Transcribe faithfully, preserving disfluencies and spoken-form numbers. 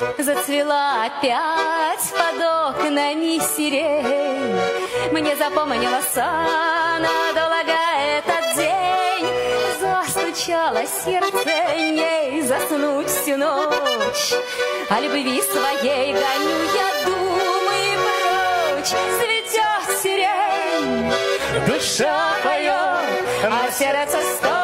Зацвела опять под окнами сирень. Мне запомнилась надолго этот день. Застучало сердце, не заснуть всю ночь. О любви своей гоню я думы прочь. Цветет сирень, душа поет, а сердце стоит.